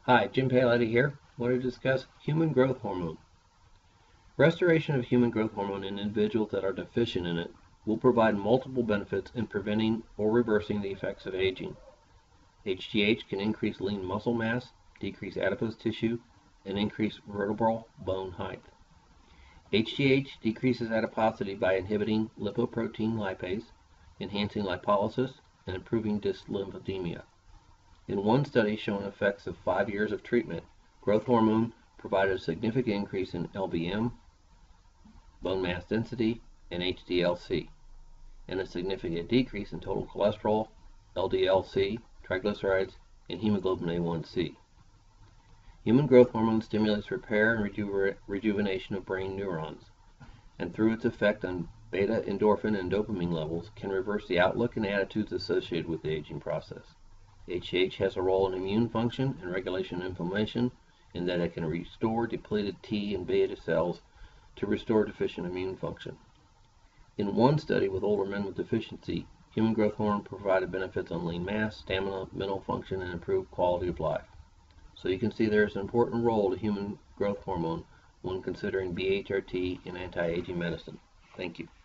Hi, Jim Paoletti here. I want to discuss human growth hormone. Restoration of human growth hormone in individuals that are deficient in it will provide multiple benefits in preventing or reversing the effects of aging. HGH can increase lean muscle mass, decrease adipose tissue, and increase vertebral bone height. HGH decreases adiposity by inhibiting lipoprotein lipase, enhancing lipolysis, and improving dyslipidemia. In one study showing effects of 5 years of treatment, growth hormone provided a significant increase in LBM, bone mass density, and HDL-C, and a significant decrease in total cholesterol, LDL-C, triglycerides, and hemoglobin A1C. Human growth hormone stimulates repair and rejuvenation of brain neurons, and through its effect on beta endorphin and dopamine levels, can reverse the outlook and attitudes associated with the aging process. HGH has a role in immune function and regulation of inflammation in that it can restore depleted T and beta cells to restore deficient immune function. In one study with older men with deficiency, human growth hormone provided benefits on lean mass, stamina, mental function, and improved quality of life. So you can see there is an important role to human growth hormone when considering BHRT in anti-aging medicine. Thank you.